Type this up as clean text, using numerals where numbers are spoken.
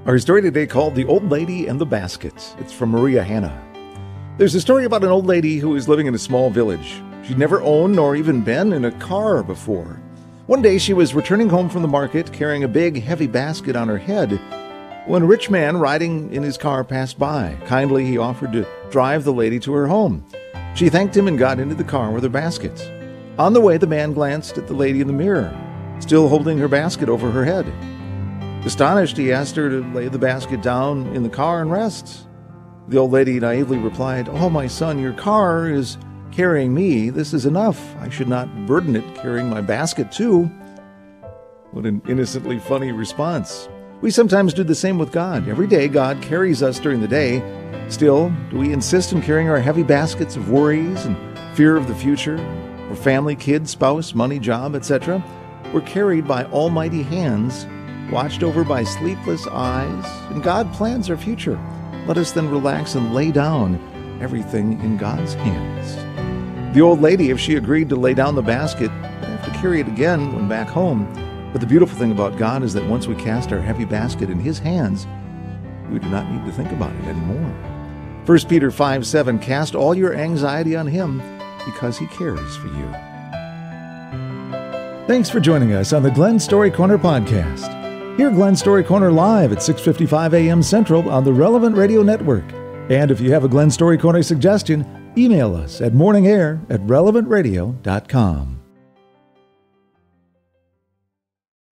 Our story today called The Old Lady and the Baskets. It's from Maria Hanna. There's a story about an old lady who is living in a small village. She'd never owned nor even been in a car before. One day she was returning home from the market carrying a big, heavy basket on her head when a rich man riding in his car passed by. Kindly, he offered to drive the lady to her home. She thanked him and got into the car with her baskets. On the way, the man glanced at the lady in the mirror, still holding her basket over her head. Astonished, he asked her to lay the basket down in the car and rest. The old lady naively replied, "Oh, my son, your car is carrying me. This is enough. I should not burden it carrying my basket too." What an innocently funny response. We sometimes do the same with God. Every day God carries us during the day. Still, do we insist on carrying our heavy baskets of worries and fear of the future, or family, kids, spouse, money, job, etc.? We're carried by almighty hands, watched over by sleepless eyes, and God plans our future. Let us then relax and lay down everything in God's hands. The old lady, if she agreed to lay down the basket, would have to carry it again when back home. But the beautiful thing about God is that once we cast our heavy basket in His hands, we do not need to think about it anymore. 1 Peter 5:7, cast all your anxiety on Him because He cares for you. Thanks for joining us on the Glenn Story Corner podcast. Hear Glenn Story Corner live at 6:55 a.m. Central on the Relevant Radio Network. And if you have a Glenn Story Corner suggestion, email us at morningair@relevantradio.com.